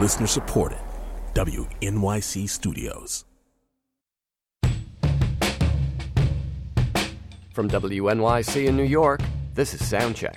Listener supported. WNYC Studios. From WNYC in New York, this is Soundcheck.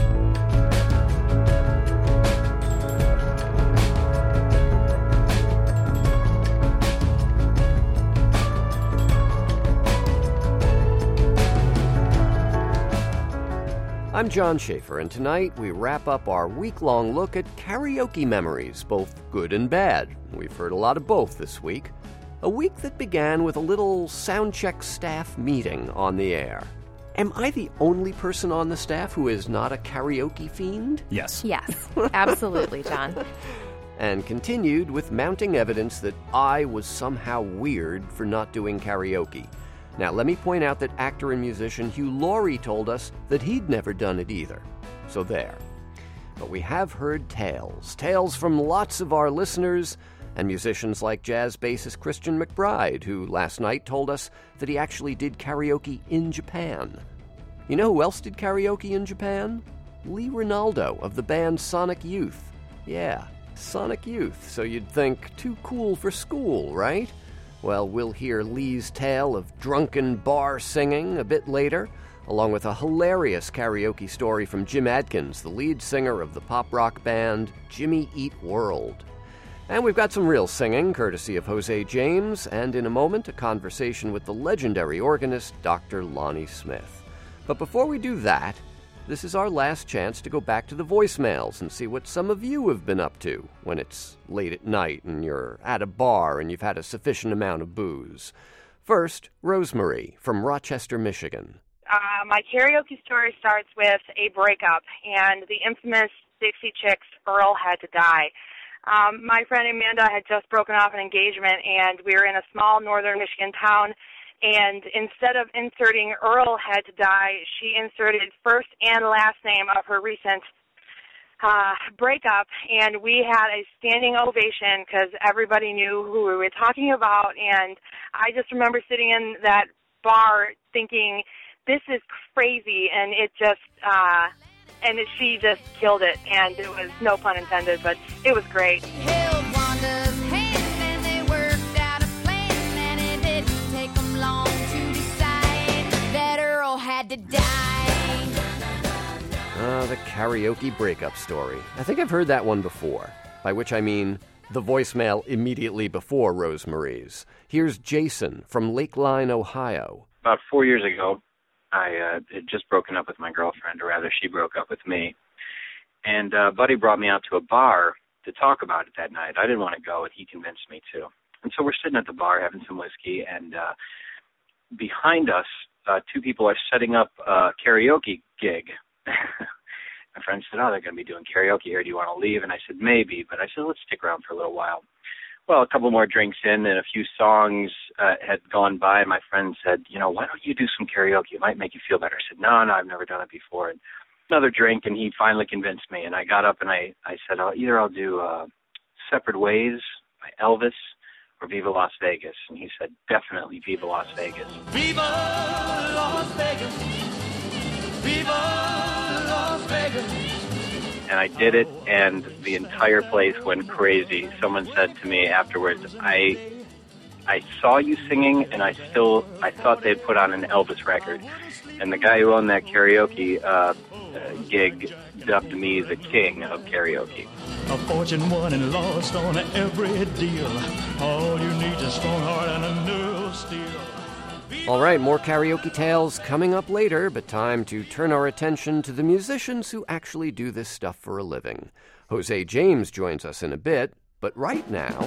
I'm John Schaefer, and tonight we wrap up our week-long look at karaoke memories, both good and bad. We've heard a lot of both this week. A week that began with a little Soundcheck staff meeting on the air. Am I the only person on the staff who is not a karaoke fiend? Yes. Yes, absolutely, John. And continued with mounting evidence that I was somehow weird for not doing karaoke. Now, let me point out that actor and musician Hugh Laurie told us that he'd never done it either. So there. But we have heard tales from lots of our listeners, and musicians like jazz bassist Christian McBride, who last night told us that he actually did karaoke in Japan. You know who else did karaoke in Japan? Lee Ranaldo of the band Sonic Youth. Yeah, Sonic Youth. So you'd think, too cool for school, right? Well, we'll hear Lee's tale of drunken bar singing a bit later, along with a hilarious karaoke story from Jim Adkins, the lead singer of the pop rock band Jimmy Eat World. And we've got some real singing, courtesy of Jose James, and in a moment, a conversation with the legendary organist Dr. Lonnie Smith. But before we do that, this is our last chance to go back to the voicemails and see what some of you have been up to when it's late at night and you're at a bar and you've had a sufficient amount of booze. First, Rosemary from Rochester, Michigan. My karaoke story starts with a breakup, and the infamous Dixie Chicks Earl Had to Die. My friend Amanda had just broken off an engagement, and we were in a small northern Michigan town. And instead of inserting Earl Had to Die, she inserted first and last name of her recent breakup. And we had a standing ovation because everybody knew who we were talking about. And I just remember sitting in that bar thinking, this is crazy. And it just, she just killed it. And it was no pun intended, but it was great. The karaoke breakup story. I think I've heard that one before, by which I mean the voicemail immediately before Rosemary's. Here's Jason from Lakeline, Ohio. About 4 years ago, I had just broken up with my girlfriend, or rather she broke up with me. And Buddy brought me out to a bar to talk about it that night. I didn't want to go, and he convinced me to. And so we're sitting at the bar having some whiskey, and behind us, two people are setting up a karaoke gig. My friend said, they're going to be doing karaoke here. Do you want to leave? And I said, maybe. But I said, let's stick around for a little while. Well, a couple more drinks in and a few songs had gone by. And my friend said, why don't you do some karaoke? It might make you feel better. I said, no, I've never done it before. And another drink, and he finally convinced me. And I got up and I said, either I'll do Separate Ways by Elvis or Viva Las Vegas. And he said, definitely Viva Las Vegas. Viva Las Vegas. Viva Las Vegas. And I did it, and the entire place went crazy. Someone said to me afterwards, I saw you singing, and I thought they'd put on an Elvis record. And the guy who owned that karaoke gig dubbed me the king of karaoke. A fortune won and lost on every deal. All you need is a strong heart and a nerve of steel. All right, more karaoke tales coming up later, but time to turn our attention to the musicians who actually do this stuff for a living. Jose James joins us in a bit, but right now...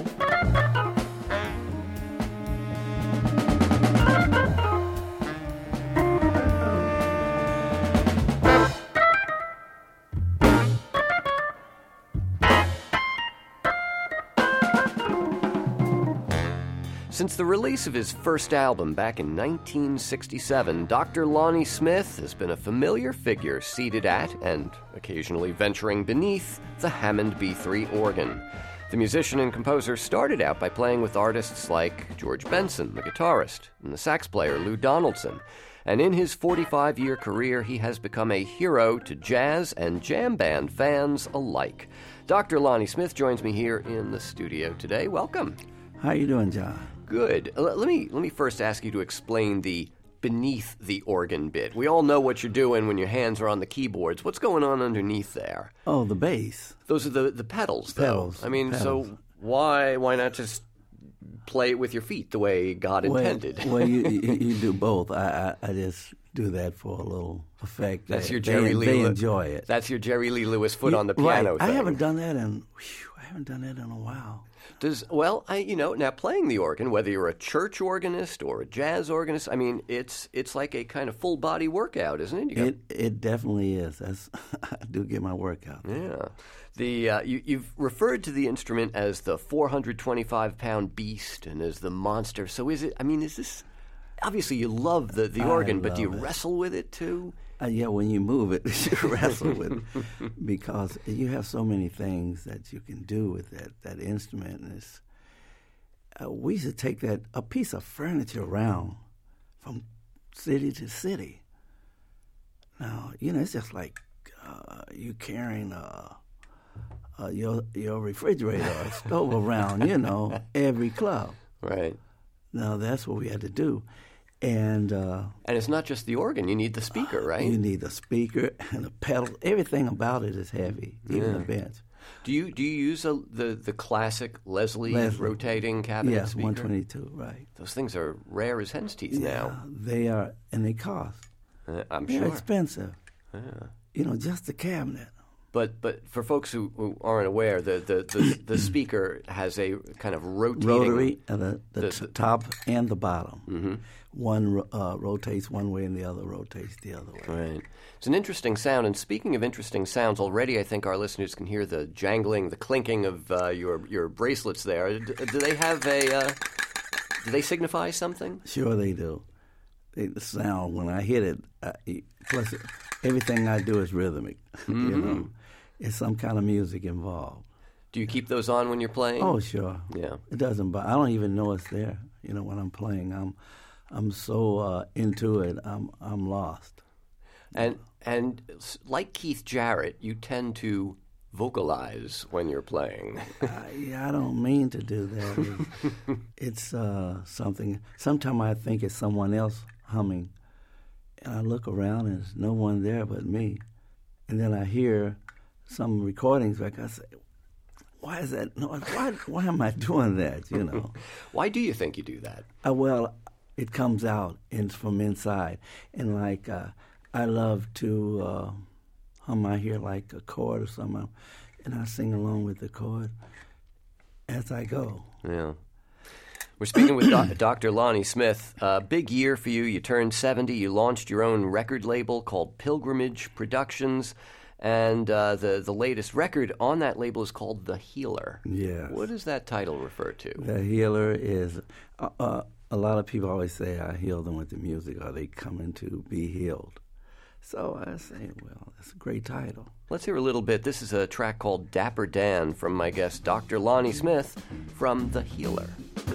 Since the release of his first album back in 1967, Dr. Lonnie Smith has been a familiar figure seated at, and occasionally venturing beneath, the Hammond B3 organ. The musician and composer started out by playing with artists like George Benson, the guitarist, and the sax player Lou Donaldson. And in his 45-year career, he has become a hero to jazz and jam band fans alike. Dr. Lonnie Smith joins me here in the studio today. Welcome. How you doing, John? Good. Let me first ask you to explain the beneath the organ bit. We all know what you're doing when your hands are on the keyboards. What's going on underneath there? Oh, the bass. Those are the pedals, though. Pedals. I mean, pedals. So why not just play it with your feet the way God intended? Well, you do both. I just do that for a little effect. That's your Jerry Lee. They enjoy it. That's your Jerry Lee Lewis foot on the piano right. thing. I haven't done that in a while. Now playing the organ, whether you're a church organist or a jazz organist, I mean, it's like a kind of full body workout, isn't it? It definitely is. I do get my workout. Yeah. You've referred to the instrument as the 425-pound beast and as the monster. So is this? Obviously, you love the organ, but do you wrestle with it too? Yeah, when you move it, you wrestle with it because you have so many things that you can do with that instrument. And we used to take a piece of furniture around from city to city. Now, it's just like you carrying your refrigerator or stove around, every club. Right. Now, that's what we had to do. And it's not just the organ. You need the speaker, right? You need the speaker and the pedal. Everything about it is heavy, even the bench. Do you use the classic Leslie rotating cabinet speaker? 122, right. Those things are rare as hen's teeth now. They are, and they cost. I'm sure. They're expensive. Yeah. Just the cabinet. But for folks who aren't aware, the speaker has a kind of rotating... Rotary, the top and the bottom. Mm-hmm. One rotates one way and the other rotates the other way. Right. It's an interesting sound. And speaking of interesting sounds, already I think our listeners can hear the jangling, the clinking of your bracelets there. Do they have do they signify something? Sure they do. The sound, when I hit it, plus everything I do is rhythmic, Mm-hmm. It's some kind of music involved. Do you keep those on when you're playing? Oh, sure. Yeah. It doesn't bother. I don't even know it's there. When I'm playing, I'm so into it. I'm lost. And like Keith Jarrett, you tend to vocalize when you're playing. I don't mean to do that. It's something. Sometimes I think it's someone else humming, and I look around and there's no one there but me. And then I hear some recordings back. I say, "Why is that noise? Why am I doing that?" Why do you think you do that? Well, it comes out from inside, and like I love to hum. I hear like a chord or something, and I sing along with the chord as I go. Yeah. We're speaking with Dr. Lonnie Smith. Big year for you. You turned 70. You launched your own record label called Pilgrimage Productions. And the latest record on that label is called The Healer. Yes. What does that title refer to? The Healer is... a lot of people always say I heal them with the music, or they coming to be healed. So I say, well, that's a great title. Let's hear a little bit. This is a track called Dapper Dan from my guest, Dr. Lonnie Smith, from The Healer.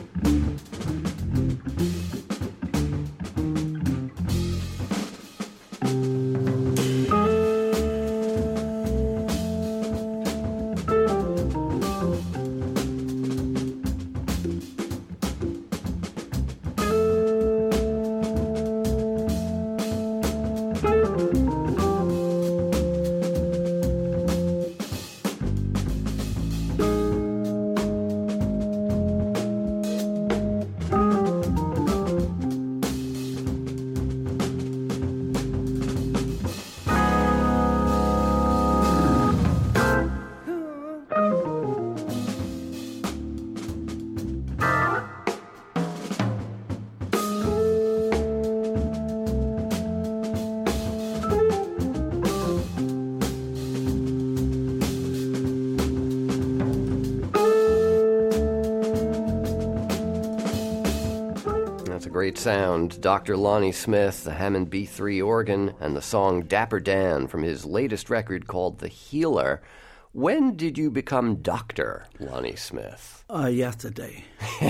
Great sound. Dr. Lonnie Smith, the Hammond B3 organ, and the song Dapper Dan from his latest record called The Healer. When did you become Dr. Lonnie Smith? Yesterday.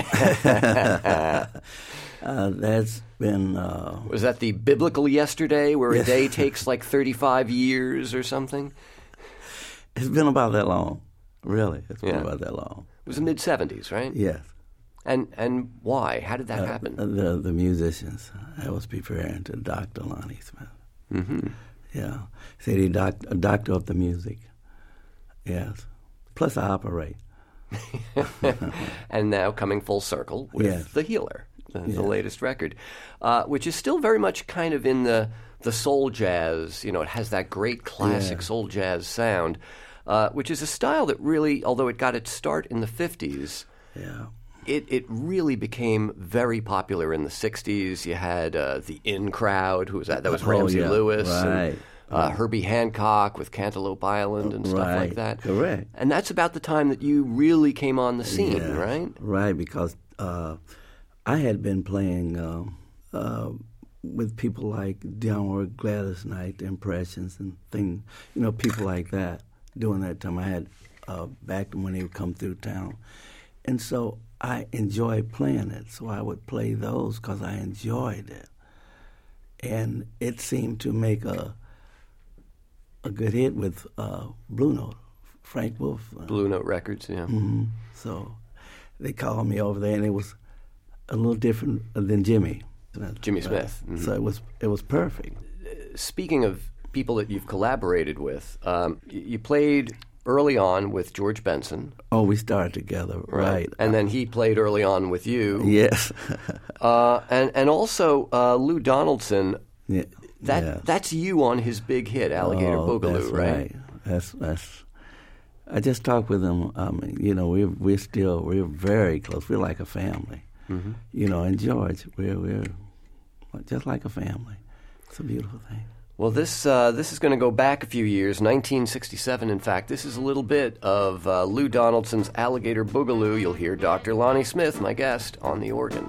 That's been... Was that the biblical yesterday where a day takes like 35 years or something? It's been about that long. Really, it's been about that long. It was the mid-'70s, right? Yes. And why? How did that happen? The musicians. I was preparing to Dr. Lonnie Smith. Mm-hmm. Yeah. Said he a doctor of the music. Yes. Plus I operate. And now coming full circle with The Healer, the latest record, which is still very much kind of in the soul jazz. You know, it has that great classic soul jazz sound, which is a style that really, although it got its start in the 50s, it really became very popular in the 60s. You had the In Crowd, who was that? That was Ramsey Lewis. Right. And, Herbie Hancock with Cantaloupe Island and stuff like that. Correct. And that's about the time that you really came on the scene, right? Right, because I had been playing with people like Dionne Gladys Knight, The Impressions, and things, people like that during that time. I had back when they would come through town. And so I enjoyed playing it, so I would play those because I enjoyed it. And it seemed to make a good hit with Blue Note, Frank Wolf. Blue Note Records, yeah. Mm-hmm. So they called me over there, and it was a little different than Jimmy. Jimmy Smith. Mm-hmm. So it was perfect. Speaking of people that you've collaborated with, you played early on with George Benson. Oh, we started together, right. And then he played early on with you. Yes. and also Lou Donaldson. Yeah. That's you on his big hit, Alligator Boogaloo, that's right? That's. I just talked with him. We're very close. We're like a family. Mm-hmm. And George, we're just like a family. It's a beautiful thing. Well, this is going to go back a few years, 1967, in fact. This is a little bit of Lou Donaldson's Alligator Boogaloo. You'll hear Dr. Lonnie Smith, my guest, on the organ.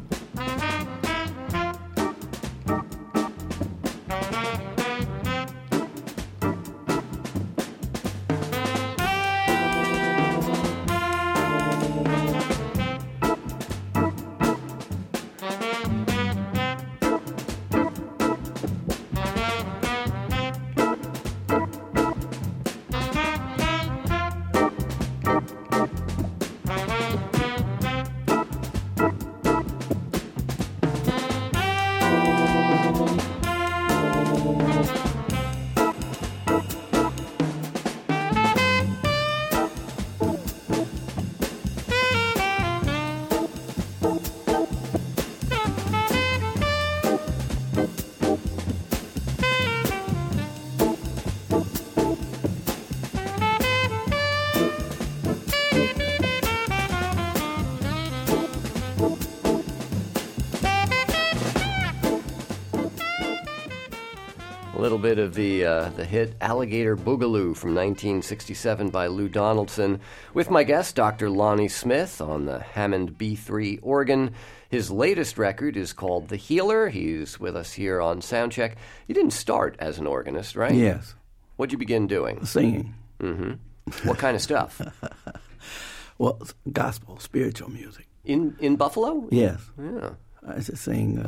A little bit of the hit Alligator Boogaloo from 1967 by Lou Donaldson with my guest, Dr. Lonnie Smith, on the Hammond B3 organ. His latest record is called The Healer. He's with us here on Soundcheck. You didn't start as an organist, right? Yes. What'd you begin doing? Singing. Mm-hmm. What kind of stuff? Well, gospel, spiritual music. In Buffalo? Yes. Yeah. I used to sing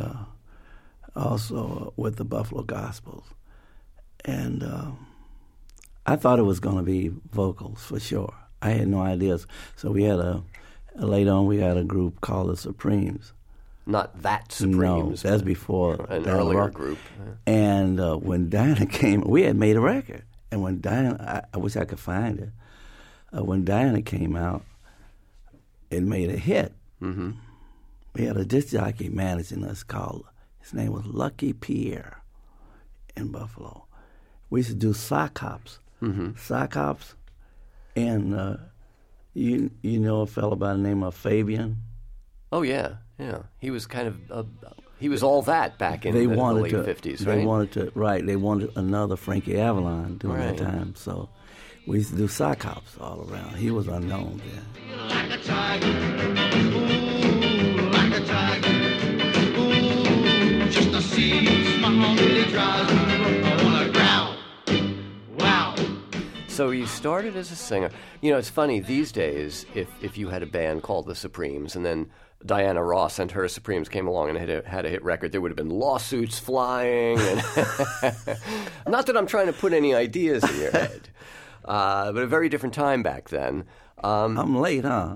also with the Buffalo Gospels. And I thought it was going to be vocals for sure. I had no ideas. So we had later on we had a group called the Supremes. Not that Supremes. No, that's before. An earlier group. Yeah. And when Diana came, we had made a record. And when Diana, I wish I could find it. When Diana came out, it made a hit. Mm-hmm. We had a disc jockey managing us his name was Lucky Pierre in Buffalo. We used to do sock hops. Mm-hmm. Sock hops. And you know a fellow by the name of Fabian? Oh, yeah. He was kind of, he was all that back in the late 50s, right? They wanted another Frankie Avalon during that time. So we used to do sock hops all around. He was unknown then. Like a tiger, ooh, like a tiger, ooh, just to see smile really drives me on the ground. Wow. So you started as a singer. You know, it's funny, these days, if you had a band called the Supremes and then Diana Ross and her Supremes came along and had a hit record, there would have been lawsuits flying. And not that I'm trying to put any ideas in your head, but a very different time back then. I'm late, huh?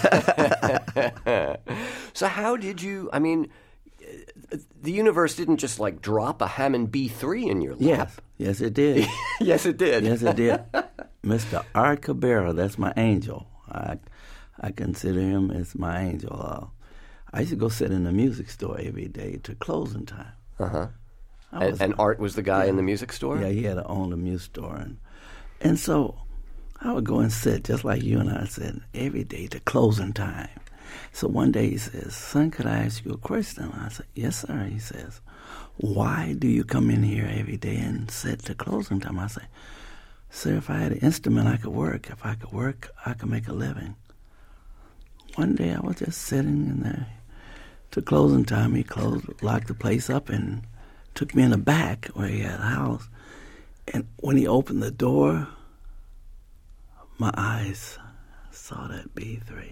So how did you, I mean, the universe didn't just like drop a Hammond B3 in your lap. Yes, it did. Yes, it did. Yes, it did. Mr. Art Cabrera, that's my angel. I consider him as my angel. I used to go sit in the music store every day to closing time. Uh-huh. And Art was the guy in the music store? Yeah, he had to own the music store. And so I would go and sit, just like you and I said, every day to closing time. So one day he says, son, could I ask you a question? I said, yes, sir. He says, why do you come in here every day and sit to closing time? I say, sir, if I had an instrument, I could work. If I could work, I could make a living. One day I was just sitting in there to closing time. He locked the place up and took me in the back where he had a house. And when he opened the door, my eyes saw that B3.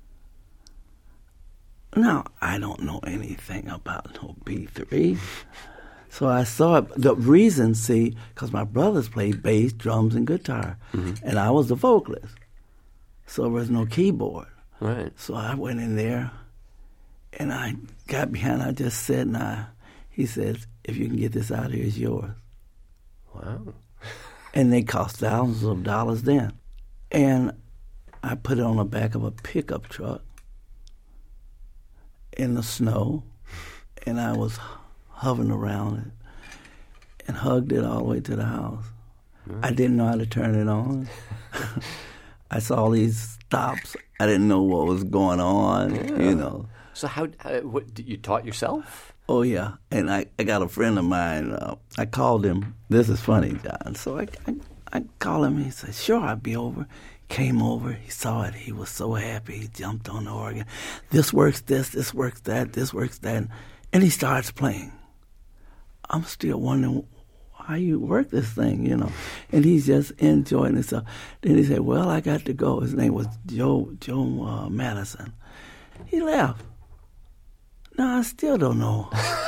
Now, I don't know anything about no B3. So I saw it. The reason, see, because my brothers played bass, drums, and guitar. Mm-hmm. And I was the vocalist. So there was no keyboard. Right. So I went in there, and I got behind. I just said, he says, if you can get this out of here, it's yours. Wow. And they cost thousands of dollars then. And I put it on the back of a pickup truck in the snow, and I was hovering around it and hugged it all the way to the house. Mm. I didn't know how to turn it on. I saw these stops. I didn't know what was going on, you know. So what, you taught yourself? Oh, yeah. And I got a friend of mine. I called him. This is funny, John. So I called him. He said, sure, I'll be over. Came over. He saw it. He was so happy. He jumped on the organ. This works this works that, this works that. And he starts playing. I'm still wondering how you work this thing, you know. And he's just enjoying himself. Then he said, well, I got to go. His name was Joe Madison. He left. No, I still don't know.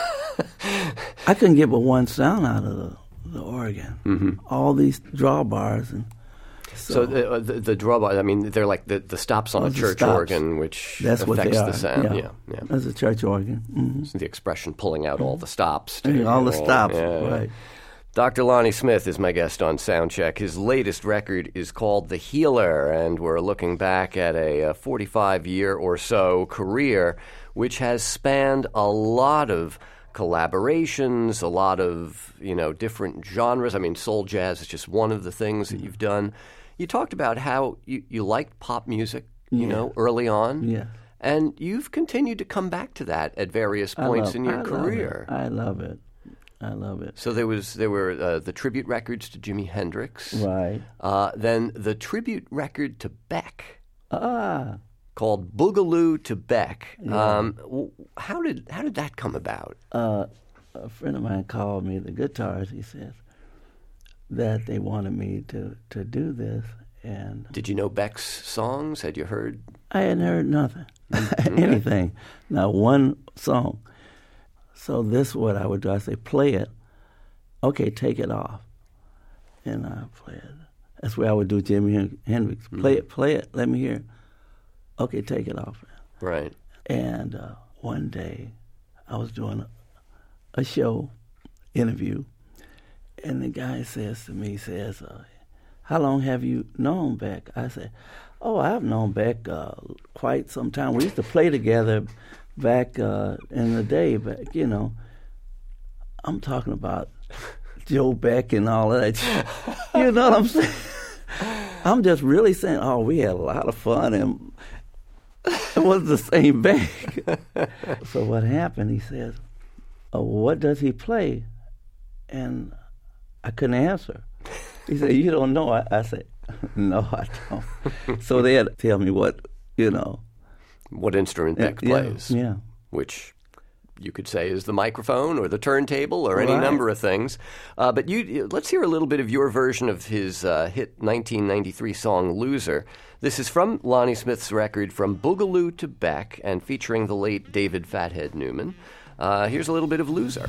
I couldn't get but one sound out of the organ. Mm-hmm. All these drawbars. And so the drawbars, I mean, they're like the stops on a church organ, which that's affects the sound. Yeah. That's a church organ. Mm-hmm. So the expression pulling out all the stops. All the stops, right. Dr. Lonnie Smith is my guest on Soundcheck. His latest record is called The Healer, and we're looking back at a 45-year or so career which has spanned a lot of collaborations, a lot of, different genres. I mean, soul jazz is just one of the things that you've done. You talked about how you liked pop music, early on. Yeah. And you've continued to come back to that at various points in your career. I love it. So there were the tribute records to Jimi Hendrix. Right. Then the tribute record to Beck. Called Boogaloo to Beck. Yeah. How did that come about? A friend of mine called me, the guitarist. He says that they wanted me to do this. And did you know Beck's songs? Had you heard? I hadn't heard nothing, anything, not one song. So this is what I would do. I say, play it. Okay, take it off. And I play it. That's where I would do Jimi Hendrix. Play it, let me hear it. Okay, take it off. Right. And one day I was doing a show interview, and the guy says to me, how long have you known Beck? I said, I've known Beck quite some time. We used to play together back in the day, but, I'm talking about Joe Beck and all of that. You know what I'm saying? I'm just really saying, we had a lot of fun, and it was the same Beck. So what happened, he says, what does he play? And I couldn't answer. He said, you don't know? I said, no, I don't. So they had to tell me what instrument Beck plays. Yeah. Which you could say is the microphone or the turntable or any number of things. But let's hear a little bit of your version of his hit 1993 song, Loser. This is from Lonnie Smith's record From Boogaloo to Beck and featuring the late David Fathead Newman. Here's a little bit of Loser.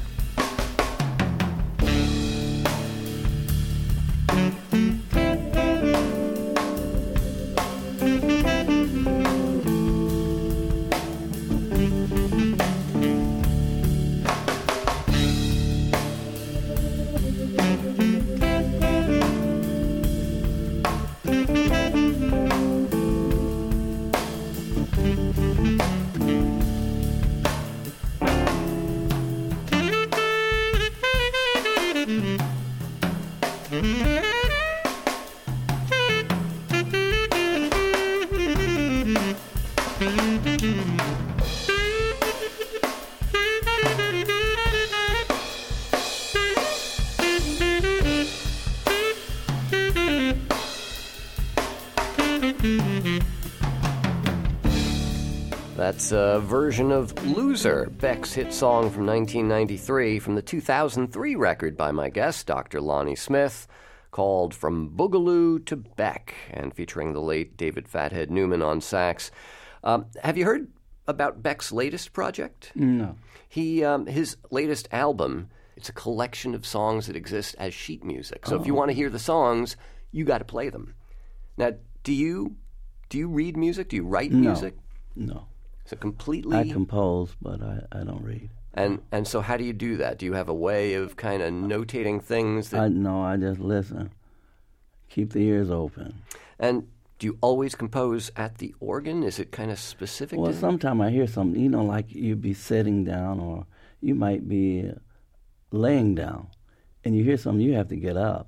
That's a version of Loser, Beck's hit song from 1993 from the 2003 record by my guest, Dr. Lonnie Smith, called From Boogaloo to Beck, and featuring the late David Fathead Newman on sax. Have you heard about Beck's latest project? No. His latest album, it's a collection of songs that exist as sheet music. So if you want to hear the songs, you got to play them. Now, do you read music? Do you write music? No. So completely... I compose, but I don't read. And so how do you do that? Do you have a way of kind of notating things? That... No, I just listen. Keep the ears open. And do you always compose at the organ? Is it kind of specific? Well, sometimes I hear something, like you'd be sitting down or you might be laying down, and you hear something, you have to get up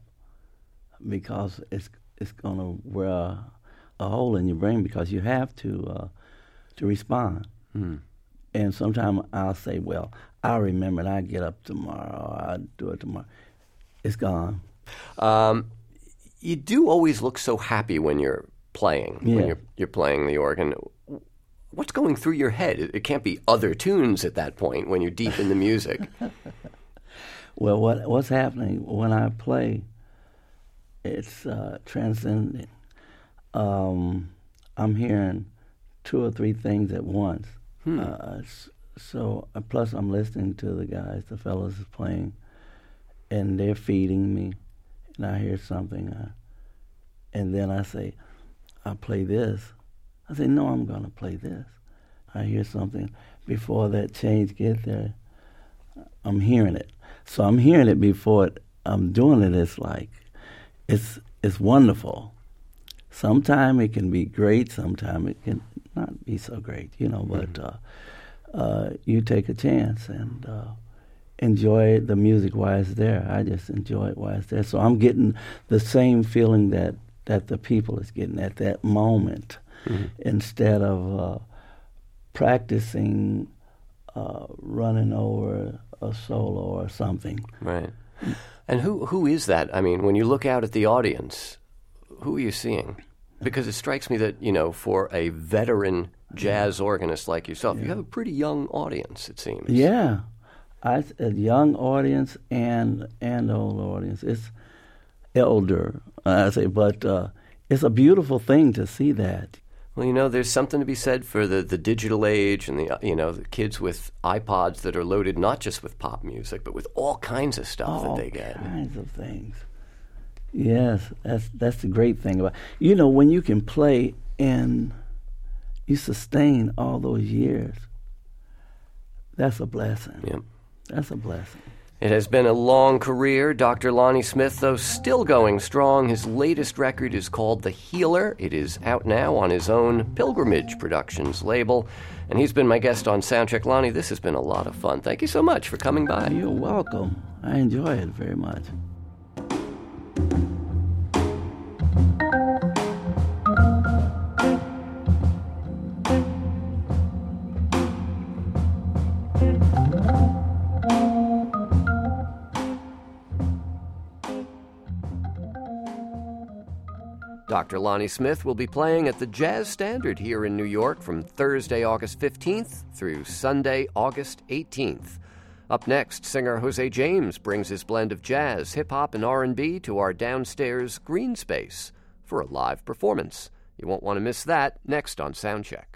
because it's going to wear a hole in your brain because you have to respond. Mm. And sometimes I'll say, well, I'll remember it. I'll get up tomorrow. Or I'll do it tomorrow. It's gone. You do always look so happy when you're playing, when you're playing the organ. What's going through your head? It can't be other tunes at that point when you're deep in the music. Well, what's happening when I play, it's transcendent. I'm hearing 2 or 3 things at once. So plus I'm listening to the fellows is playing, and they're feeding me, and I hear something, and then I say, I'll play this. I say, no, I'm going to play this. I hear something. Before that change gets there, I'm hearing it. So I'm hearing it before I'm doing it. It's like, it's wonderful. Sometimes it can be great, sometimes it can not be so great, but you take a chance and enjoy the music while it's there. I just enjoy it while it's there. So I'm getting the same feeling that the people is getting at that moment, instead of practicing running over a solo or something. Right. And who is that? I mean, when you look out at the audience, who are you seeing? Because it strikes me that, for a veteran jazz organist like yourself, you have a pretty young audience, it seems. Yeah. A young audience and old audience. It's elder, I say, but it's a beautiful thing to see that. Well, there's something to be said for the digital age and the kids with iPods that are loaded not just with pop music, but with all kinds of stuff that they get. All kinds of things. Yes, that's the great thing about when you can play and you sustain all those years. That's a blessing. Yep. That's a blessing. It has been a long career. Dr. Lonnie Smith, though, still going strong. His latest record is called The Healer. It is out now on his own Pilgrimage Productions label. And he's been my guest on Soundcheck. Lonnie, this has been a lot of fun. Thank you so much for coming by. You're welcome. I enjoy it very much. Dr. Lonnie Smith will be playing at the Jazz Standard here in New York from Thursday, August 15th through Sunday, August 18th. Up next, singer Jose James brings his blend of jazz, hip-hop, and R&B to our downstairs green space for a live performance. You won't want to miss that next on Soundcheck.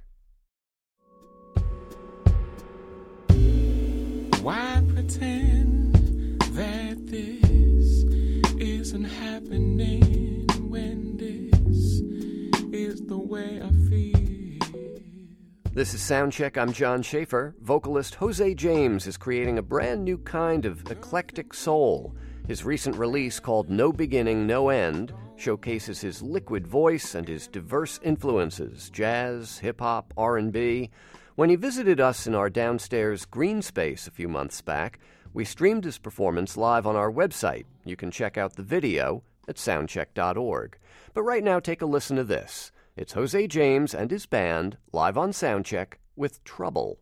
Why pretend that this isn't happening when this is the way I feel? This is Soundcheck. I'm John Schaefer. Vocalist Jose James is creating a brand new kind of eclectic soul. His recent release, called No Beginning, No End, showcases his liquid voice and his diverse influences, jazz, hip-hop, R&B. When he visited us in our downstairs green space a few months back, we streamed his performance live on our website. You can check out the video at soundcheck.org. But right now, take a listen to this. It's Jose James and his band live on Soundcheck with Trouble.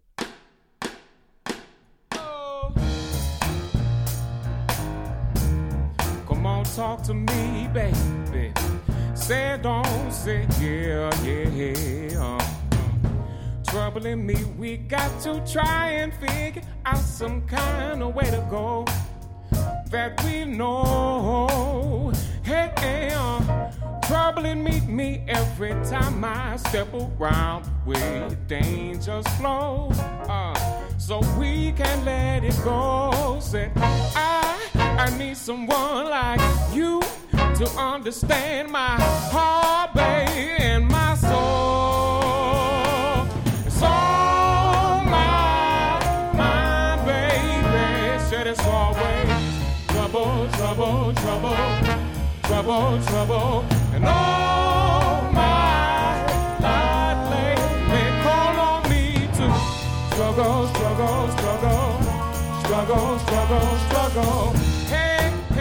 Come on, talk to me, baby. Say, don't say, yeah. Troubling me, we got to try and figure out some kind of way to go that we know. Hey, troubling me every time I step around where danger's flow. So we can let it go. Said I need someone like you to understand my heart, baby, and my soul. So my baby said it's always trouble, and oh my Lord, they call on me to struggle. Hey.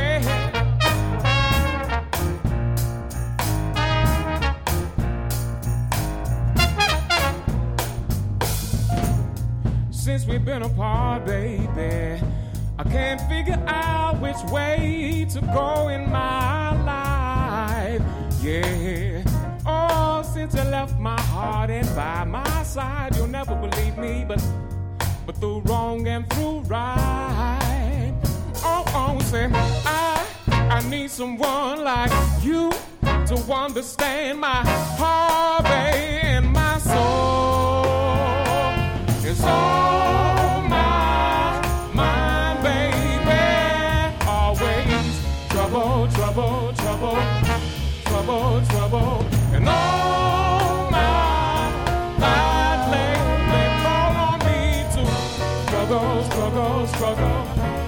Since we've been apart, baby, I can't figure out which way to go in my life. Yeah. Oh, since I left my heart and by my side, you'll never believe me, but through wrong and through right. Oh, say I need someone like you to understand my heart, baby, and my soul. It's all my baby. Always trouble, and all my they call on me to struggle.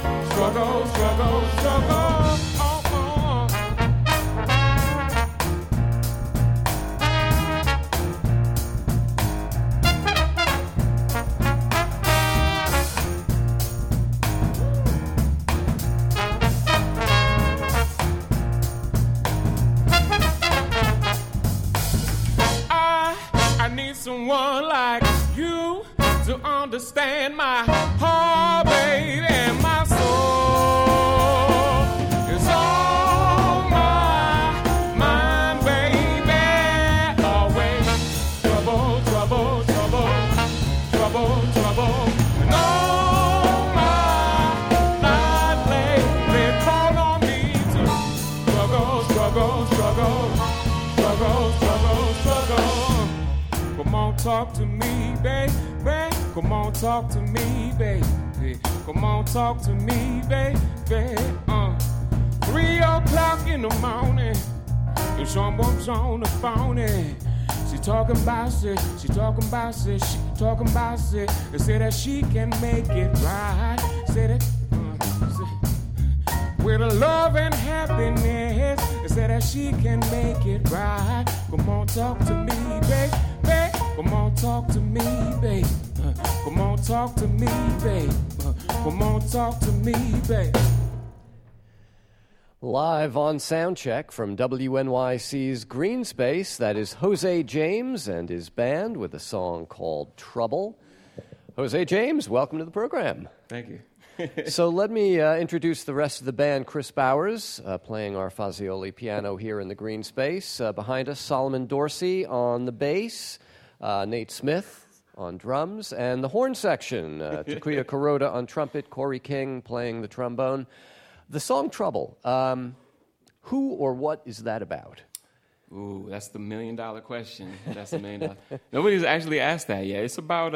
Someone like you to understand my heart, baby, and my soul. It's all my baby. Always trouble, and all my they call on me to struggle. Come on, talk to me, baby. Come on, talk to me, baby. Come on, talk to me, baby. 3 o'clock in the morning, and someone's on the phone. She talking about it. They say that she can make it right. Say that with love and happiness. They say that she can make it right. Come on, talk to me, baby. Come on, talk to me, babe. Come on, talk to me, babe. Come on, talk to me, babe. Live on Soundcheck from WNYC's Green Space, that is Jose James and his band with a song called Trouble. Jose James, welcome to the program. Thank you. So let me introduce the rest of the band. Chris Bowers playing our Fazioli piano here in the green space. Behind us, Solomon Dorsey on the bass, Nate Smith on drums, and the horn section, Takuya Kuroda on trumpet, Corey King playing the trombone. The song Trouble, who or what is that about? Ooh, that's the $1 million question. That's the $1 million. Nobody's actually asked that yet. It's about,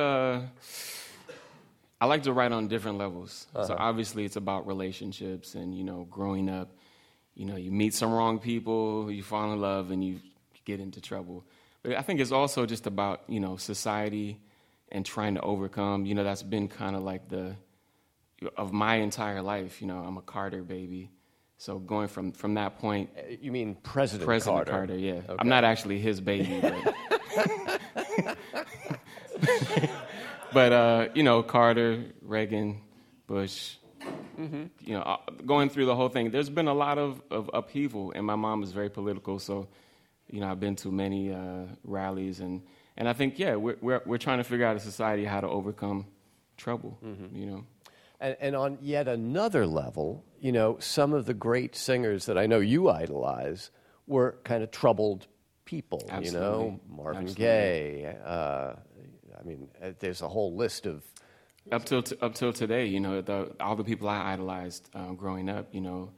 I like to write on different levels. So obviously it's about relationships and, growing up. You meet some wrong people, you fall in love, and you get into trouble. But I think it's also just about, society and trying to overcome. That's been kind of like of my entire life. I'm a Carter baby. So going from that point... You mean President Carter, yeah. Okay. I'm not actually his baby, but Carter, Reagan, Bush, going through the whole thing. There's been a lot of upheaval, and my mom is very political, so, I've been to many rallies, and I think, we're trying to figure out as a society how to overcome trouble, And on yet another level, some of the great singers that I know you idolize were kind of troubled people, Absolutely. Marvin Absolutely. Gaye. There's a whole list of... Up till today, all the people I idolized growing up,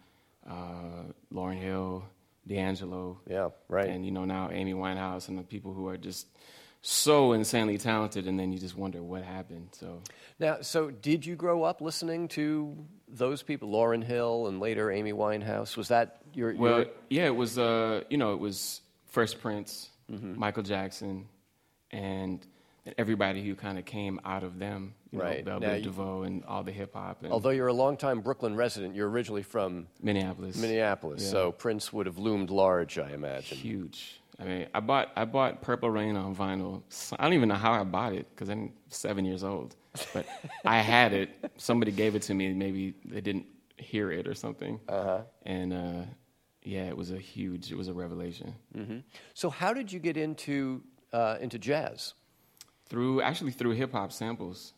Lauryn Hill, D'Angelo. Yeah, right. And, now Amy Winehouse and the people who are just so insanely talented, and then you just wonder what happened. So did you grow up listening to those people, Lauryn Hill and later Amy Winehouse? Was that your... Yeah, it was, it was Fresh Prince, Michael Jackson, and everybody who kind of came out of them, right. Bell Biv DeVoe and all the hip-hop. Although you're a longtime Brooklyn resident, you're originally from... Minneapolis. Yeah. So Prince would have loomed large, I imagine. Huge. I mean, I bought Purple Rain on vinyl. I don't even know how I bought it because I'm 7 years old. But I had it. Somebody gave it to me. Maybe they didn't hear it or something. And it was a revelation. Mm-hmm. So how did you get into jazz? Through hip hop samples.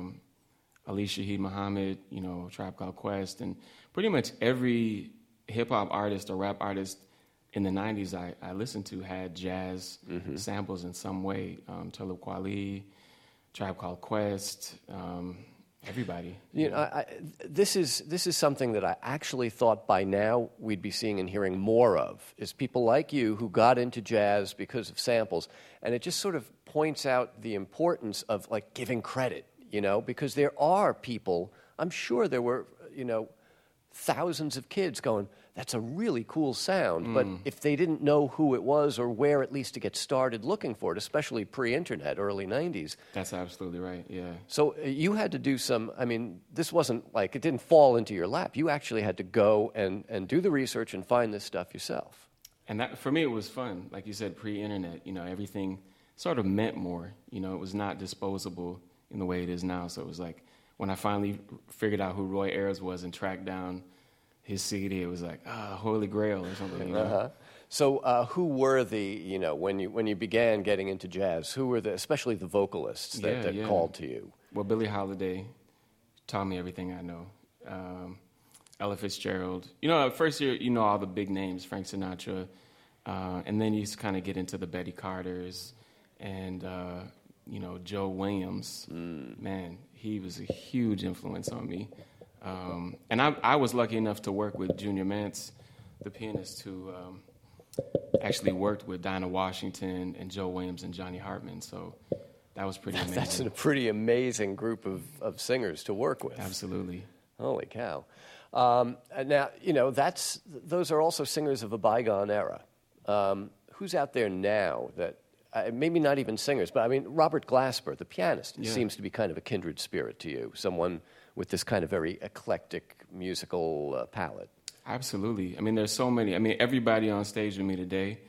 Ali Shaheed Muhammad, Tribe Called Quest, and pretty much every hip hop artist or rap artist in the 90s I listened to had jazz samples in some way. Talib Kweli, Tribe Called Quest, everybody. This is something that I actually thought by now we'd be seeing and hearing more of, is people like you who got into jazz because of samples. And it just sort of points out the importance of, like, giving credit, because there are people, I'm sure there were, thousands of kids going, that's a really cool sound. But if they didn't know who it was or where at least to get started looking for it, especially pre-internet, early 90s. That's absolutely right, yeah. So you had to do this wasn't like it didn't fall into your lap. You actually had to go and do the research and find this stuff yourself. And that, for me, it was fun. Like you said, pre-internet, everything sort of meant more. It was not disposable in the way it is now. So it was like when I finally figured out who Roy Ayers was and tracked down his CD, it was like, Holy Grail or something. So who were when you began getting into jazz, who were especially the vocalists that called to you? Well, Billie Holiday taught me everything I know. Ella Fitzgerald. First year, all the big names, Frank Sinatra, and then you kind of get into the Betty Carters and, Joe Williams. Man, he was a huge influence on me. And I was lucky enough to work with Junior Mance, the pianist who actually worked with Dinah Washington and Joe Williams and Johnny Hartman. So that was pretty amazing. That's a pretty amazing group of singers to work with. Absolutely. Holy cow. Now, those are also singers of a bygone era. Who's out there now that, maybe not even singers, but Robert Glasper, the pianist, seems to be kind of a kindred spirit to you, someone with this kind of very eclectic musical palette. Absolutely. There's so many. Everybody on stage with me today,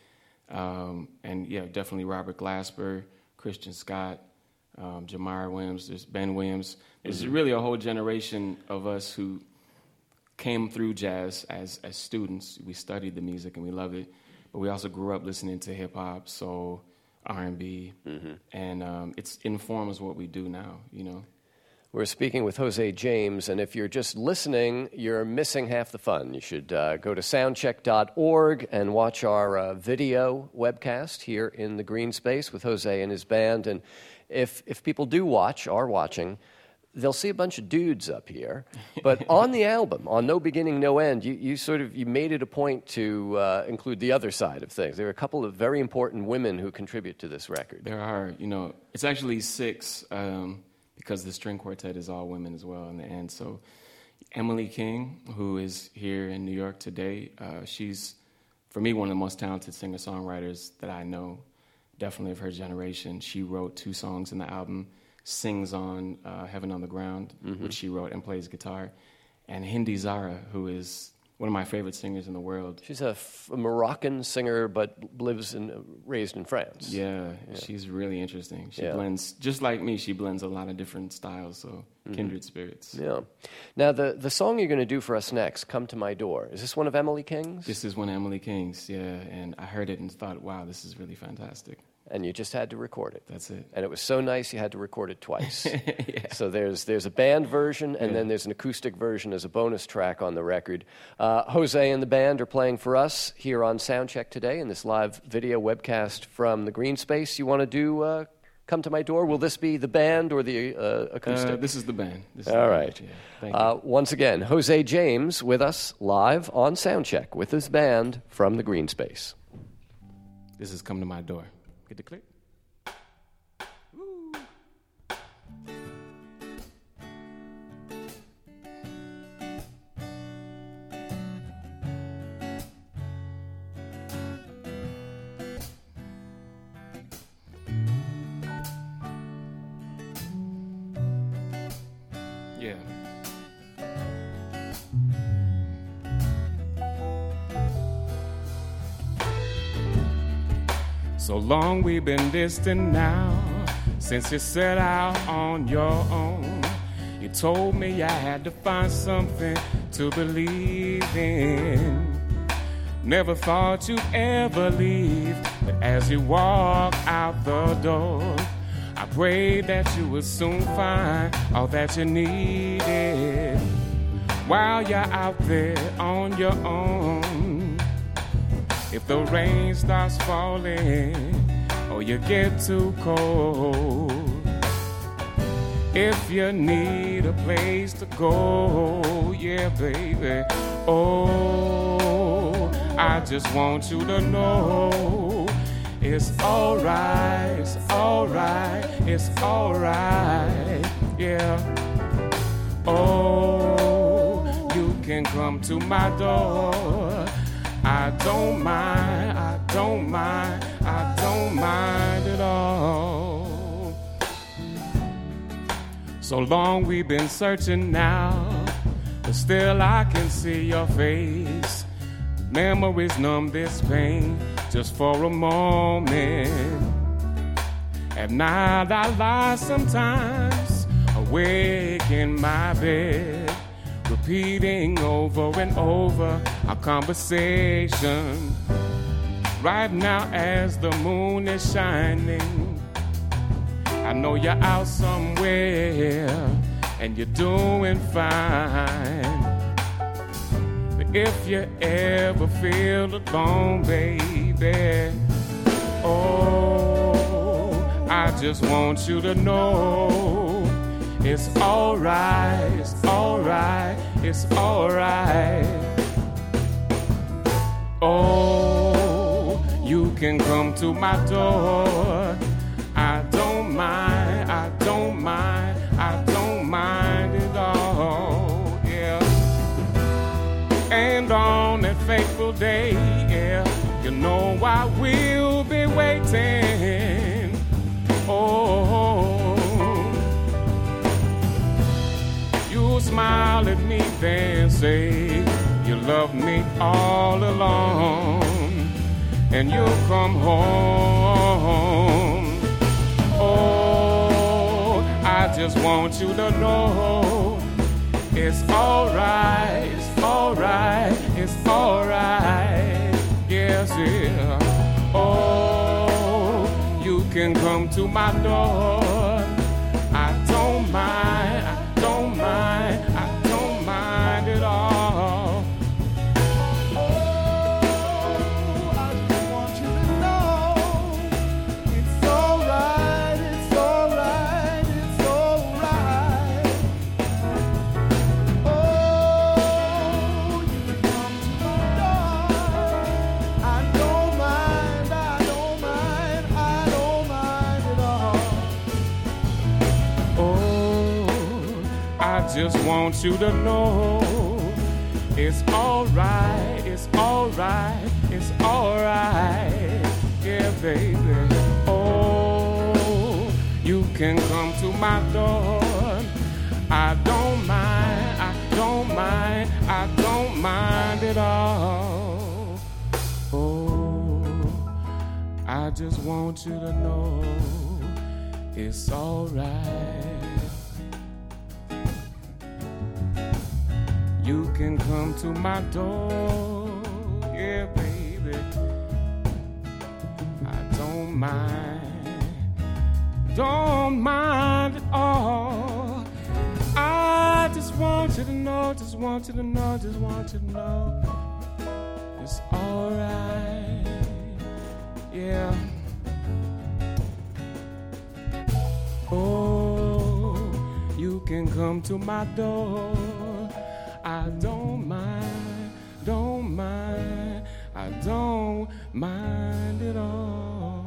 definitely Robert Glasper, Christian Scott, Jamar Williams, there's Ben Williams. There's really a whole generation of us who came through jazz as students. We studied the music and we loved it, but we also grew up listening to hip-hop, soul, R&B, and it informs what we do now, We're speaking with Jose James, and if you're just listening, you're missing half the fun. You should go to soundcheck.org and watch our video webcast here in the green space with Jose and his band. And if people are watching, they'll see a bunch of dudes up here. But on the album, on No Beginning, No End, you made it a point to include the other side of things. There are a couple of very important women who contribute to this record. There are. It's actually 6, because the string quartet is all women as well in the end. So Emily King, who is here in New York today, she's, for me, one of the most talented singer-songwriters that I know, definitely of her generation. She wrote 2 songs in the album, sings on Heaven on the Ground, which she wrote and plays guitar. And Hindi Zara, who is one of my favorite singers in the world. She's a Moroccan singer, but raised in France. Yeah, she's really interesting. She blends, just like me, she blends a lot of different styles, so kindred spirits. Yeah. Now, the song you're going to do for us next, Come to My Door, is this one of Emily King's? This is one of Emily King's, yeah, and I heard it and thought, wow, this is really fantastic. And you just had to record it. That's it. And it was so nice you had to record it twice. So there's a band version, and then there's an acoustic version as a bonus track on the record. Jose and the band are playing for us here on Soundcheck today in this live video webcast from the Green Space. You want to do Come to My Door? Will this be the band or the acoustic? This is the band. All right. Yeah. Thank you. Once again, Jose James with us live on Soundcheck with his band from the Green Space. This is Come to My Door. Get the click. Woo. Yeah. So long we've been distant now, since you set out on your own. You told me I had to find something to believe in. Never thought you'd ever leave, but as you walk out the door, I prayed that you would soon find all that you needed. While you're out there on your own, if the rain starts falling or you get too cold, if you need a place to go, yeah, baby, oh, I just want you to know it's alright, it's alright, it's alright, yeah. Oh, you can come to my door. I don't mind, I don't mind, I don't mind at all. So long we've been searching now, but still I can see your face. Memories numb this pain just for a moment. At night I lie sometimes, awake in my bed, repeating over and over our conversation. Right now as the moon is shining, I know you're out somewhere and you're doing fine. But if you ever feel alone, baby, oh, I just want you to know it's alright, it's alright, it's alright. Oh, you can come to my door. I don't mind, I don't mind, I don't mind at all, yeah. And on that fateful day, yeah, you know I will be waiting. Oh, you'll smile at me then say you love me all along, and you'll come home. Oh, I just want you to know it's alright, it's alright, it's alright, yes, yeah. Oh, you can come to my door. I don't mind, just want you to know it's alright, it's alright, it's alright, yeah, baby. Oh, you can come to my door. I don't mind, I don't mind, I don't mind at all. Oh, I just want you to know it's alright. You can come to my door, yeah, baby. I don't mind at all. I just want you to know, just want you to know, just want you to know it's alright, yeah. Oh, you can come to my door. I don't mind, don't mind, I don't mind at all.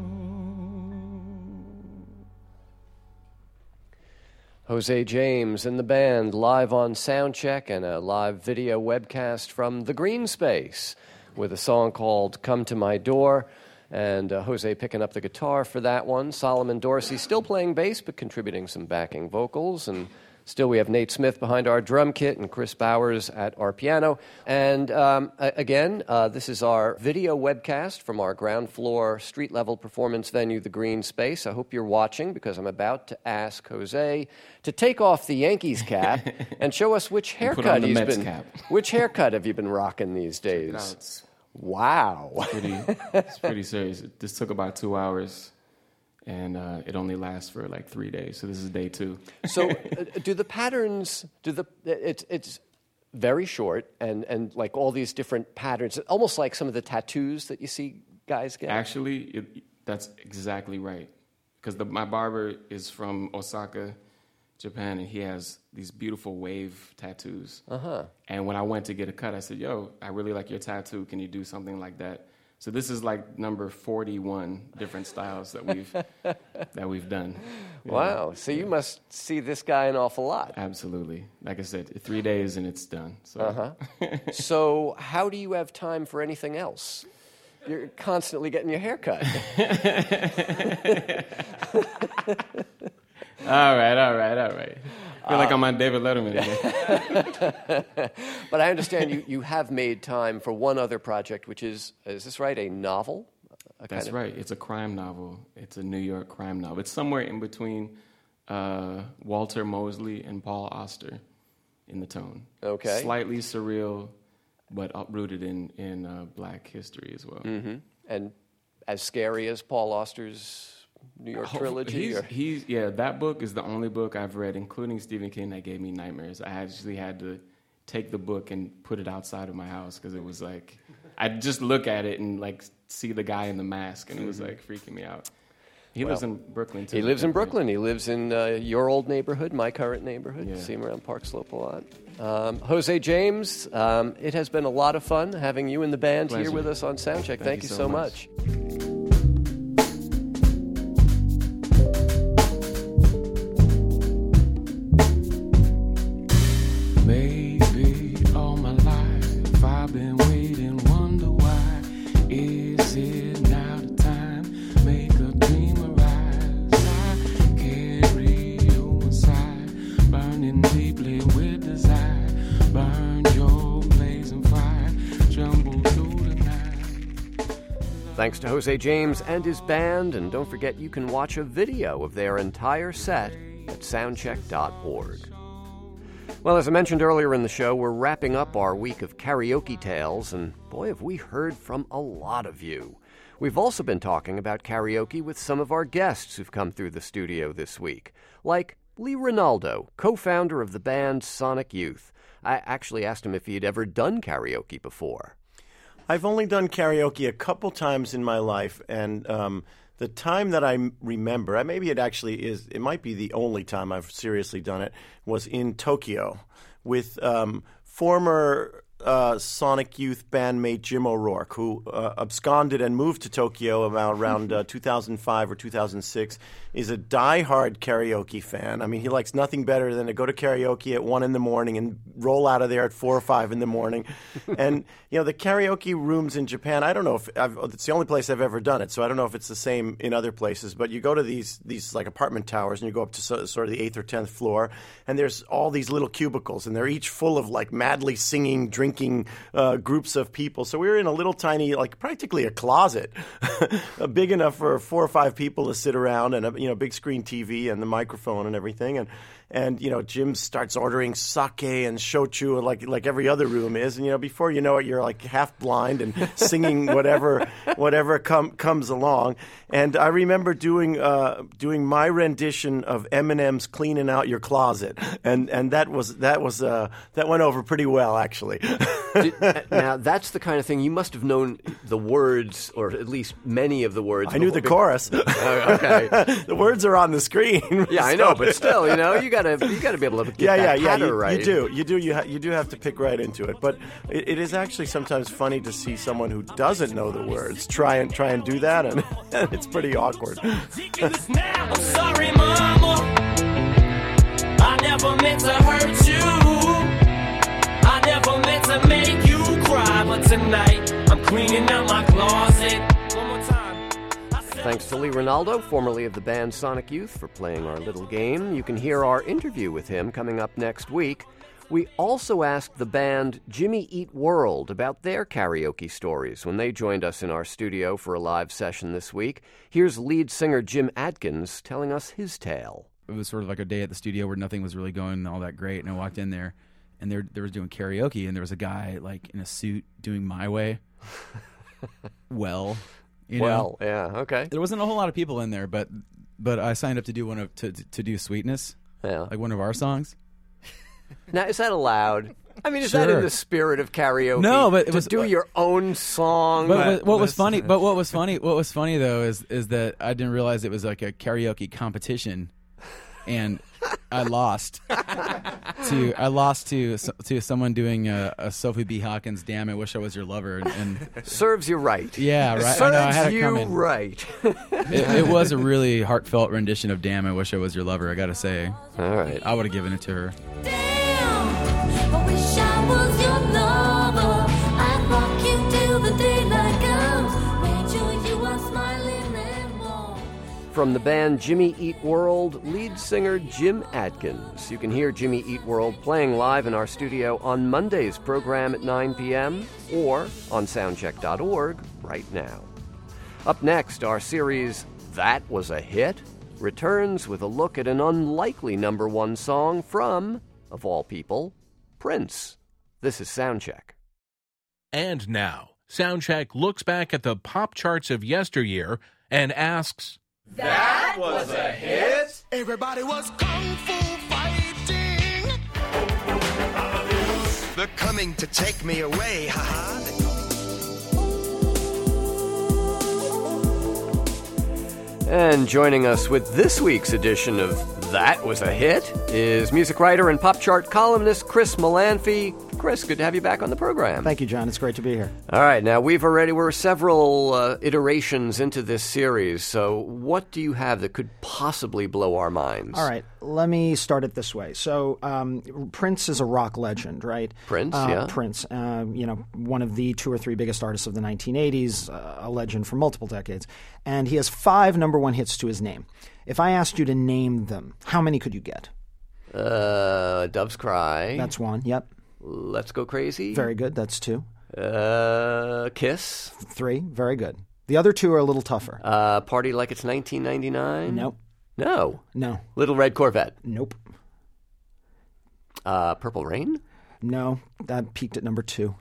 Jose James and the band live on Soundcheck and a live video webcast from the Green Space with a song called Come to My Door. And Jose picking up the guitar for that one. Solomon Dorsey still playing bass but contributing some backing vocals. And still we have Nate Smith behind our drum kit and Chris Bowers at our piano. And again, this is our video webcast from our ground floor street-level performance venue, the Green Space. I hope you're watching because I'm about to ask Jose to take off the Yankees cap and show us which haircut he's been. Cap. Which haircut have you been rocking these days? Wow. It's pretty serious. This took about 2 hours. And it only lasts for like 3 days. So this is day 2. So do the patterns, it's very short and like all these different patterns, almost like some of the tattoos that you see guys get? Actually, that's exactly right. Because my barber is from Osaka, Japan, and he has these beautiful wave tattoos. Uh-huh. And when I went to get a cut, I said, yo, I really like your tattoo. Can you do something like that? So this is like number 41 different styles that we've done. Wow. So you must see this guy an awful lot. Absolutely. Like I said, 3 days and it's done. So. Uh-huh. So how do you have time for anything else? You're constantly getting your hair cut. All right. I feel like I'm on David Letterman again. But I understand you have made time for one other project, which is this right, a novel? That's right. It's a crime novel. It's a New York crime novel. It's somewhere in between Walter Mosley and Paul Auster in the tone. Okay. Slightly surreal, but rooted in Black history as well. Mm-hmm. And as scary as Paul Auster's New York trilogy? That book is the only book I've read, including Stephen King, that gave me nightmares. I actually had to take the book and put it outside of my house because it was like, I'd just look at it and like see the guy in the mask, and it was like freaking me out. He lives in Brooklyn, too. He lives in Brooklyn. He lives in your old neighborhood, my current neighborhood. Yeah. See him around Park Slope a lot. Jose James, it has been a lot of fun having you and the band here with us on Soundcheck. Thank you so much. Maybe all my life I've been waiting, wonder why. Is it now the time? Make a dream arise. I carry you inside, burning deeply with desire. Burn your blazing fire, tremble through the night. Thanks to Jose James and his band, and don't forget you can watch a video of their entire set at soundcheck.org. Well, as I mentioned earlier in the show, we're wrapping up our week of karaoke tales, and boy, have we heard from a lot of you. We've also been talking about karaoke with some of our guests who've come through the studio this week, like Lee Ronaldo, co-founder of the band Sonic Youth. I actually asked him if he had ever done karaoke before. I've only done karaoke a couple times in my life, and the time that I remember, maybe it actually is, it might be the only time I've seriously done it, was in Tokyo with former Sonic Youth bandmate Jim O'Rourke, who absconded and moved to Tokyo around 2005 or 2006, is a diehard karaoke fan. I mean, he likes nothing better than to go to karaoke at 1 a.m. and roll out of there at 4 or 5 a.m. And, the karaoke rooms in Japan, I don't know if it's the only place I've ever done it, so I don't know if it's the same in other places, but you go to these like apartment towers and you go up to sort of the 8th or 10th floor, and there's all these little cubicles, and they're each full of like madly singing, drinking groups of people. So we were in a little tiny, like practically a closet, big enough for 4 or 5 people to sit around, and a big screen TV and the microphone and everything. And Jim starts ordering sake and shochu like every other room is. And, before you know it, you're like half blind and singing whatever comes along. And I remember doing my rendition of Eminem's "Cleaning Out Your Closet," and that went over pretty well, actually. Now, that's the kind of thing, you must have known the words, or at least many of the words. I knew the chorus. Okay. The words are on the screen. Yeah, I know, but still, you gotta be able to get that patter right. You do have to pick right into it. But it is actually sometimes funny to see someone who doesn't know the words try and do that, and it's pretty awkward. I'm sorry, Mama. I never meant to hurt you. I never meant to make you cry, but tonight I'm cleaning out my closet. One more time. Thanks to Lee Ronaldo, formerly of the band Sonic Youth, for playing our little game. You can hear our interview with him coming up next week. We also asked the band Jimmy Eat World about their karaoke stories when they joined us in our studio for a live session this week. Here's lead singer Jim Adkins telling us his tale. It was sort of like a day at the studio where nothing was really going all that great, and I walked in there, and they were doing karaoke, and there was a guy like in a suit doing My Way. Yeah, okay. There wasn't a whole lot of people in there, but I signed up to do to do Sweetness, like one of our songs. Now, is that allowed? I mean, is Sure. that in the spirit of karaoke? No, but it was do your own song. But what was funny though is that I didn't realize it was like a karaoke competition, and I lost to someone doing a Sophie B. Hawkins "Damn, I Wish I Was Your Lover," and serves you right. Yeah, right. Serves I know, I had you it coming. right. It was a really heartfelt rendition of "Damn, I Wish I Was Your Lover." I got to say. All right. I would have given it to her. I wish I was your lover. I'd rock you till the daylight comes. Make sure you are smiling and warm. From the band Jimmy Eat World, lead singer Jim Adkins. You can hear Jimmy Eat World playing live in our studio on Monday's program at 9 p.m. or on soundcheck.org right now. Up next, our series That Was a Hit returns with a look at an unlikely number one song from, of all people, Prince. This is Soundcheck. And now, Soundcheck looks back at the pop charts of yesteryear and asks, That was a hit? Everybody was kung fu fighting. They're coming to take me away, haha. And joining us with this week's edition of That Was a Hit is music writer and pop chart columnist Chris Molanphy. Chris, good to have you back on the program. Thank you, John. It's great to be here. All right. Now, we're several iterations into this series, so what do you have that could possibly blow our minds? All right. Let me start it this way. So Prince is a rock legend, right? Prince, yeah. Prince, one of the 2 or 3 biggest artists of the 1980s, a legend for multiple decades. And he has 5 number one hits to his name. If I asked you to name them, how many could you get? Dove's Cry. That's 1, yep. Let's Go Crazy. Very good, that's 2. Kiss. 3, very good. The other 2 are a little tougher. Party Like It's 1999. Nope. No. Little Red Corvette. Nope. Purple Rain. No, that peaked at number 2.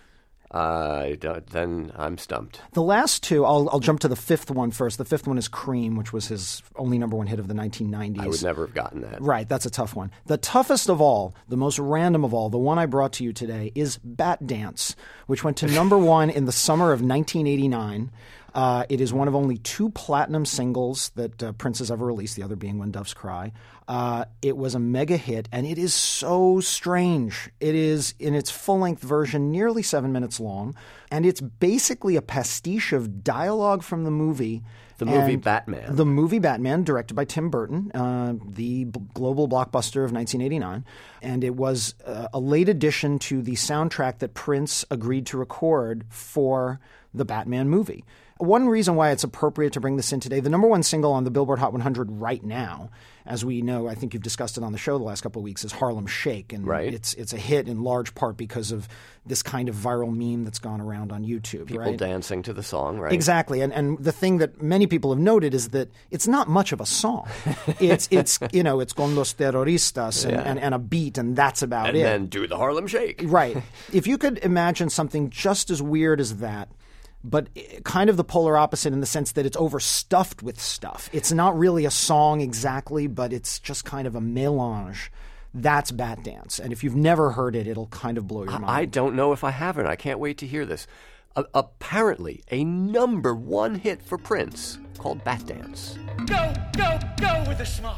Then I'm stumped. The last 2, I'll jump to the 5th one first. The 5th one is Cream, which was his only number one hit of the 1990s. I would never have gotten that. Right, that's a tough one. The toughest of all, the most random of all, the one I brought to you today is Bat Dance, which went to number 1 in the summer of 1989. It is one of only 2 platinum singles that Prince has ever released, the other being When Doves Cry. It was a mega hit, and it is so strange. It is, in its full-length version, nearly 7 minutes long, and it's basically a pastiche of dialogue from the movie. The movie Batman. The movie Batman, directed by Tim Burton, the global blockbuster of 1989. And it was a late addition to the soundtrack that Prince agreed to record for the Batman movie. One reason why it's appropriate to bring this in today, the number 1 single on the Billboard Hot 100 right now, as we know, I think you've discussed it on the show the last couple of weeks, is Harlem Shake. And it's a hit in large part because of this kind of viral meme that's gone around on YouTube. People right? dancing to the song, right? Exactly. And the thing that many people have noted is that it's not much of a song. It's it's con los terroristas and a beat, and that's about it. And then do the Harlem Shake. Right. If you could imagine something just as weird as that, but kind of the polar opposite in the sense that it's overstuffed with stuff. It's not really a song exactly, but it's just kind of a melange. That's Bat Dance. And if you've never heard it, it'll kind of blow your mind. I don't know if I haven't. I can't wait to hear this. Apparently, a number 1 hit for Prince called Bat Dance. Go, go, go with a smile.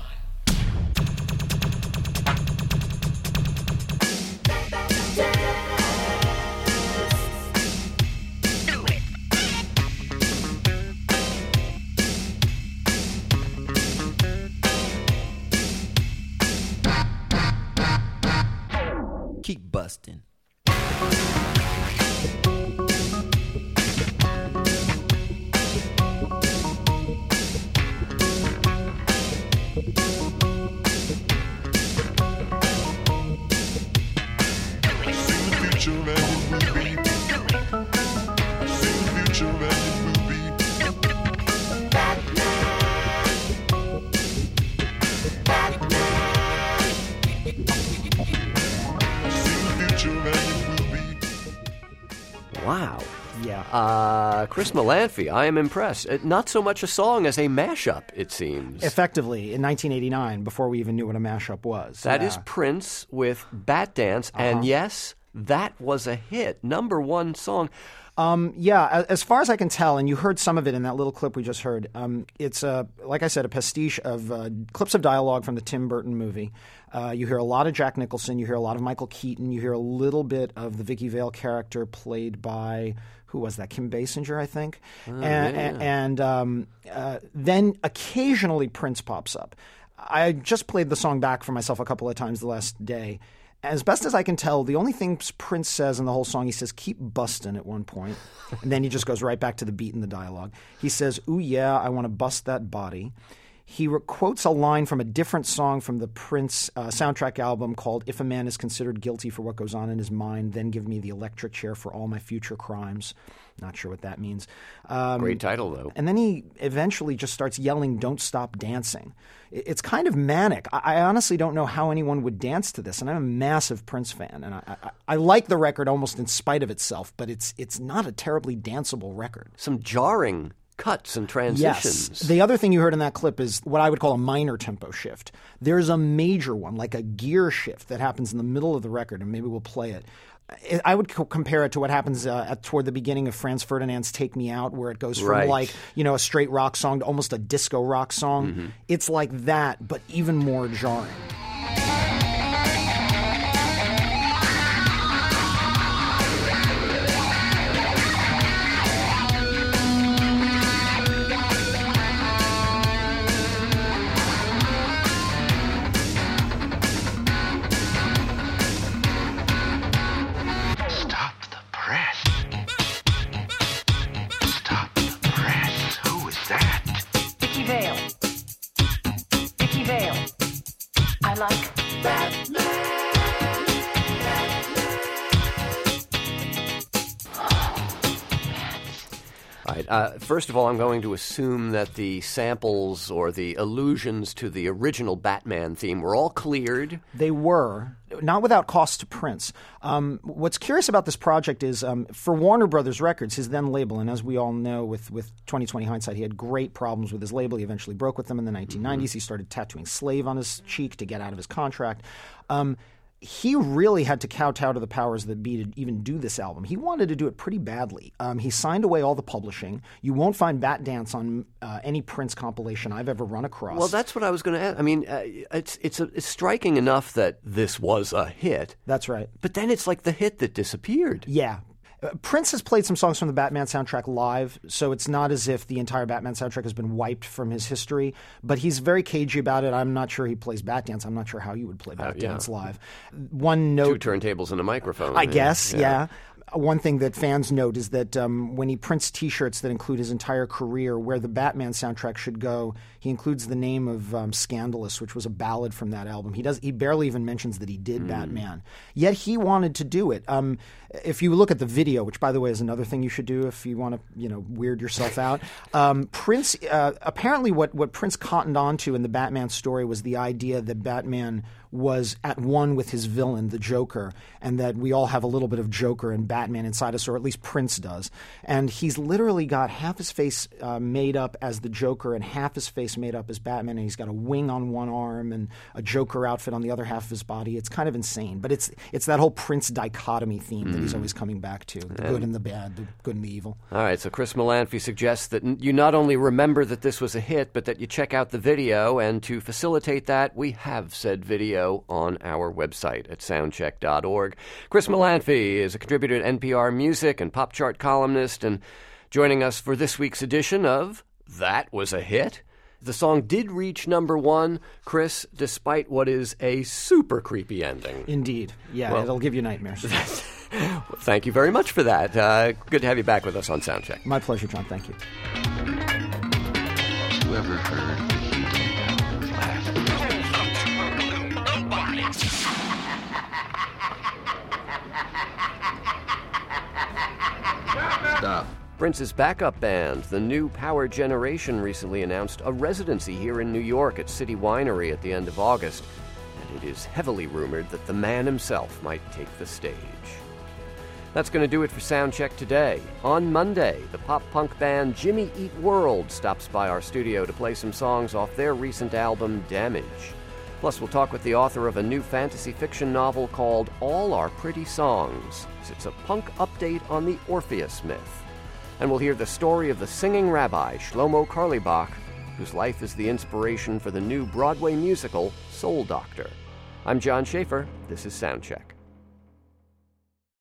Keep busting. Wow. Yeah. Chris Melanphy, I am impressed. Not so much a song as a mashup, it seems. Effectively, in 1989, before we even knew what a mashup was. That is Prince with Bat Dance, and yes, that was a hit. Number 1 song. As far as I can tell, and you heard some of it in that little clip we just heard, it's, like I said, a pastiche of clips of dialogue from the Tim Burton movie. You hear a lot of Jack Nicholson. You hear a lot of Michael Keaton. You hear a little bit of the Vicky Vale character played by, who was that? Kim Basinger, I think. And then occasionally Prince pops up. I just played the song back for myself a couple of times the last day. As best as I can tell, the only thing Prince says in the whole song, he says, keep bustin' at one point. And then he just goes right back to the beat in the dialogue. He says, ooh, yeah, I want to bust that body. He quotes a line from a different song from the Prince soundtrack album called If a Man is Considered Guilty for What Goes On in His Mind, Then Give Me the Electric Chair for All My Future Crimes. Not sure what that means. Great title, though. And then he eventually just starts yelling, don't stop dancing. It's kind of manic. I honestly don't know how anyone would dance to this, and I'm a massive Prince fan. And I like the record almost in spite of itself, but it's not a terribly danceable record. Some jarring cuts and transitions. Yes. The other thing you heard in that clip is what I would call a minor tempo shift. There's a major one, like a gear shift that happens in the middle of the record, and maybe we'll play it. I would compare it to what happens toward the beginning of Franz Ferdinand's Take Me Out, where it goes from like, a straight rock song to almost a disco rock song. Mm-hmm. It's like that, but even more jarring. First of all, I'm going to assume that the samples or the allusions to the original Batman theme were all cleared. They were, not without cost to Prince. What's curious about this project is for Warner Brothers Records, his then label, and as we all know with 2020 hindsight, he had great problems with his label. He eventually broke with them in the 1990s. Mm-hmm. He started tattooing Slave on his cheek to get out of his contract. he really had to kowtow to the powers that be to even do this album. He wanted to do it pretty badly. He signed away all the publishing. You won't find Bat Dance on any Prince compilation I've ever run across. Well, that's what I was going to ask. I mean, it's striking enough that this was a hit. That's right. But then it's like the hit that disappeared. Yeah. Prince has played some songs from the Batman soundtrack live, so it's not as if the entire Batman soundtrack has been wiped from his history, but he's very cagey about it. I'm not sure he plays Bat Dance. I'm not sure how you would play Bat Dance live. One note... 2 turntables and a microphone. I guess, yeah. One thing that fans note is that when he prints T-shirts that include his entire career, where the Batman soundtrack should go, he includes the name of Scandalous, which was a ballad from that album. He barely even mentions that he did Batman. Yet he wanted to do it. If you look at the video, which by the way is another thing you should do if you want to, weird yourself out. Prince apparently what Prince cottoned onto in the Batman story was the idea that Batman was at one with his villain, the Joker, and that we all have a little bit of Joker and Batman inside us, or at least Prince does. And he's literally got half his face made up as the Joker and half his face made up as Batman, and he's got a wing on one arm and a Joker outfit on the other half of his body. It's kind of insane, but it's that whole Prince dichotomy theme that he's always coming back to, the good and the bad, the good and the evil. All right, so Chris Melanphy suggests that you not only remember that this was a hit, but that you check out the video, and to facilitate that, we have said video on our website at soundcheck.org. Chris Melanphy is a contributor to NPR Music and pop chart columnist, and joining us for this week's edition of That Was a Hit. The song did reach number 1, Chris, despite what is a super creepy ending. Indeed. Yeah, it'll give you nightmares. Well, thank you very much for that. Good to have you back with us on Soundcheck. My pleasure, John. Thank you. Whoever heard Stop. Prince's backup band, the New Power Generation, recently announced a residency here in New York at City Winery at the end of August, and it is heavily rumored that the man himself might take the stage. That's going to do it for Soundcheck today. On Monday, the pop-punk band Jimmy Eat World stops by our studio to play some songs off their recent album, Damage. Plus, we'll talk with the author of a new fantasy fiction novel called All Our Pretty Songs. It's a punk update on the Orpheus myth. And we'll hear the story of the singing rabbi, Shlomo Carlebach, whose life is the inspiration for the new Broadway musical, Soul Doctor. I'm John Schaefer. This is Soundcheck.